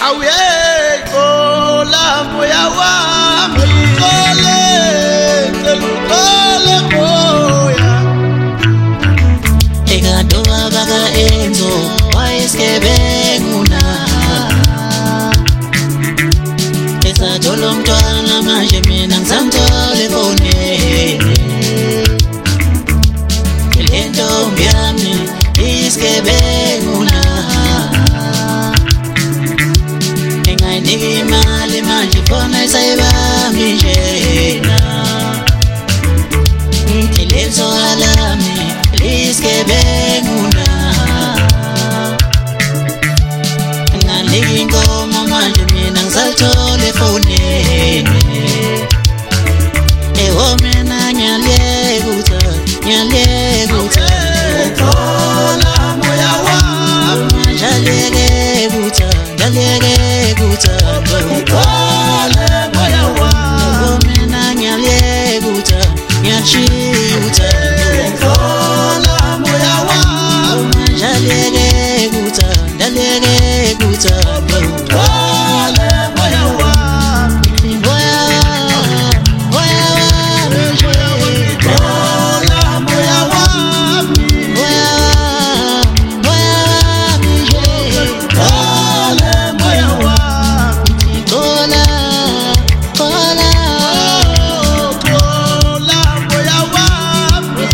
Awuye kola moya wami telukole moya Egadoba baga enzo waeskebenguna Esa jolo mtwana manje mina ngizamtole fonini Kelento mbyami iskebenguna Engainiki imali manje fona isayibami njena Kelenzo alami iskebenguna Engainiki ingoma manje mina ngizalthole fonini Ewo mina nyalekuta kola moya wami Nyalekuta kola moya wami Mina nyalekuta kola moya wami Nyalekuta kola moya wami kola moya wami kola moya wami kola moya wami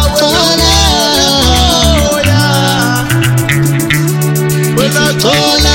Cola